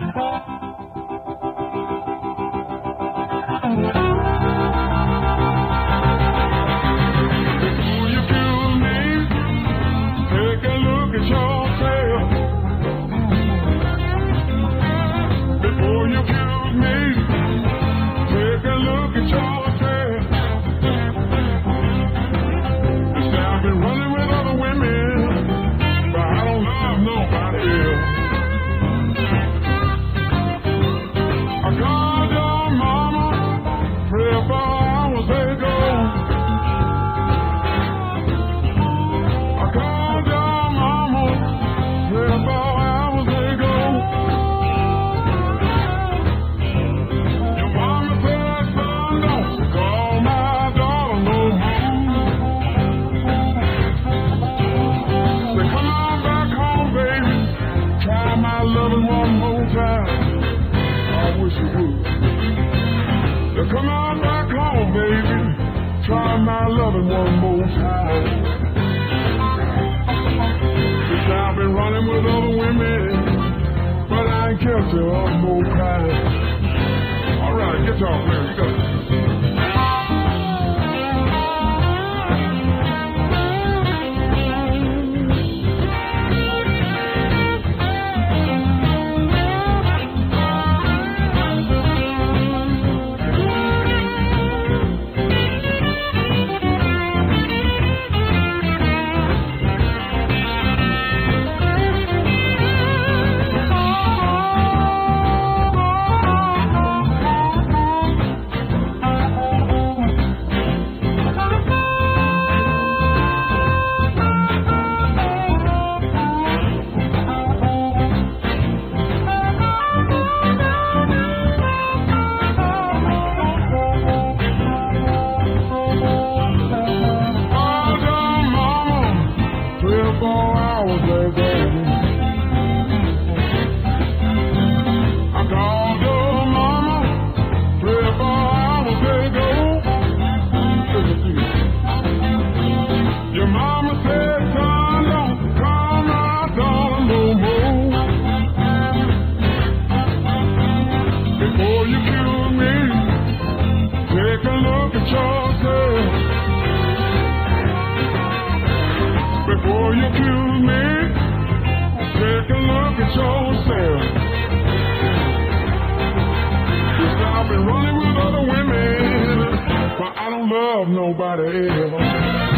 Come on back home, baby. Try my loving one more time. Since I've been running with other women, but I ain't kept you one more time. All right, guitar player, you got it. Before you accuse me, take a look at yourself. Cause I've been running with other women, but I don't love nobody else.